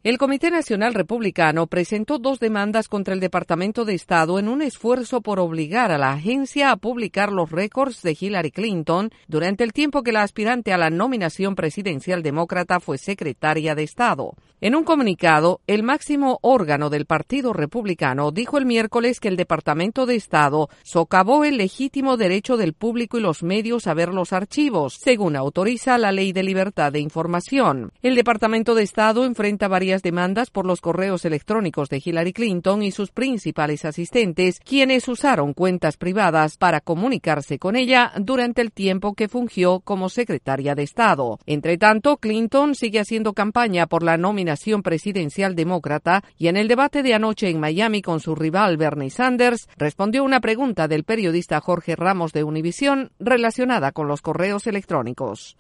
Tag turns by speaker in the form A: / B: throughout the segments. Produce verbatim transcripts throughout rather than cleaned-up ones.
A: El Comité Nacional Republicano presentó dos demandas contra el Departamento de Estado en un esfuerzo por obligar a la agencia a publicar los récords de Hillary Clinton durante el tiempo que la aspirante a la nominación presidencial demócrata fue secretaria de Estado. En un comunicado, el máximo órgano del Partido Republicano dijo el miércoles que el Departamento de Estado socavó el legítimo derecho del público y los medios a ver los archivos, según autoriza la Ley de Libertad de Información. El Departamento de Estado enfrenta varias demandas por los correos electrónicos de Hillary Clinton y sus principales asistentes, quienes usaron cuentas privadas para comunicarse con ella durante el tiempo que fungió como secretaria de Estado. Entre tanto, Clinton sigue haciendo campaña por la nominación presidencial demócrata y en el debate de anoche en Miami con su rival Bernie Sanders, respondió una pregunta del periodista Jorge Ramos de Univisión relacionada con los correos electrónicos.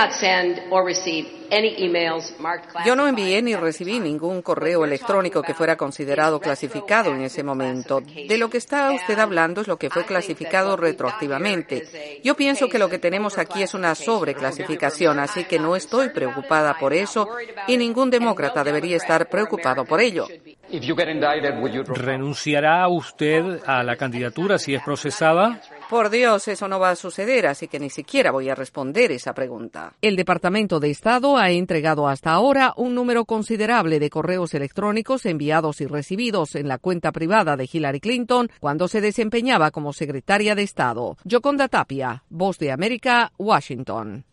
B: Yo no envié ni recibí ningún correo electrónico que fuera considerado clasificado en ese momento. De lo que está usted hablando es lo que fue clasificado retroactivamente. Yo pienso que lo que tenemos aquí es una sobreclasificación, así que no estoy preocupada por eso y ningún demócrata debería estar preocupado por ello.
C: ¿Renunciará usted a la candidatura si es procesada?
B: Por Dios, eso no va a suceder, así que ni siquiera voy a responder esa pregunta.
A: El Departamento de Estado ha entregado hasta ahora un número considerable de correos electrónicos enviados y recibidos en la cuenta privada de Hillary Clinton cuando se desempeñaba como secretaria de Estado. Yoconda Tapia, Voz de América, Washington.